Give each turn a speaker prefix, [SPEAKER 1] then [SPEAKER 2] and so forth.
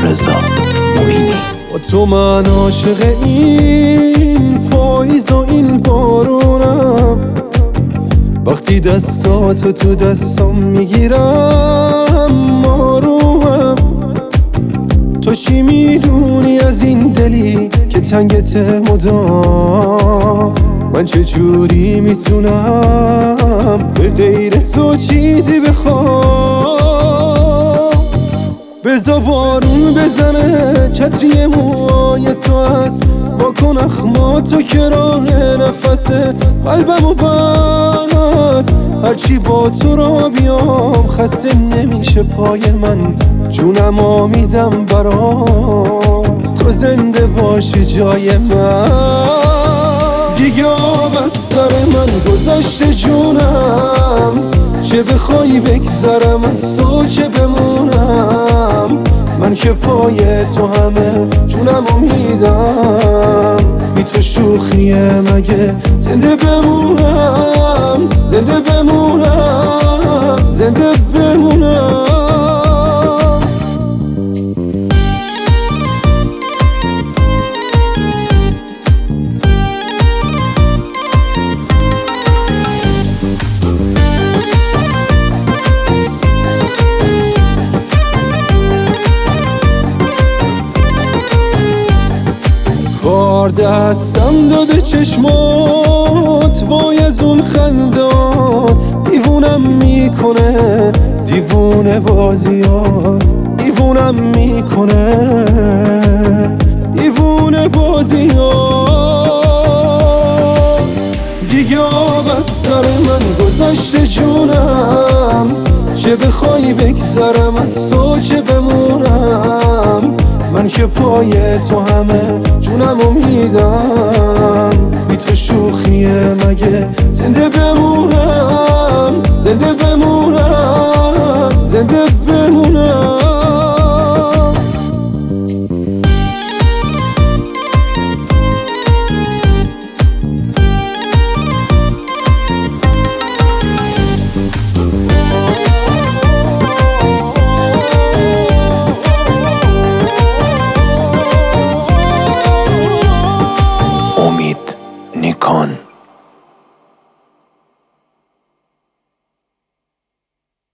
[SPEAKER 1] رضا معینی.
[SPEAKER 2] با تو من عاشق این پاییز و این بارونم، وقتی دستاتو تو دستام میگیرم آرومم. تو چی میدونی از این دلی که تنگت مدام؟ من چجوری میتونم به غیر تو چیزی بخوام؟ بذار بارون بزنه چتری موهای تو هست، واکن اخماتو که راه نفسه قلبمو بس. هرچی با تو را بیام خسته نمیشه پای من، جونمو میدم برات تو زنده باشی جای من. دیگه آب از سر من گذشته جونم، چه بخوای بگذرم از تو چه بمونم. من که پای تو همه جونمو میدم، بی تو شوخیه مگه زنده بمونم، زنده بمونم، زنده بمونم. کار دستم داده چشمات وای از اون خندات، دیوونم میکنه دیوونه بازیات، دیوونم میکنه دیوونه بازیات. دیگه آب از سر من گذشته جونم، چه بخوای بگذرم از تو چه بمونم. من که پای تو همه جونمو میدم، بی تو شوخیه مگه زنده بمونم، زنده بمونم، زنده بمونم.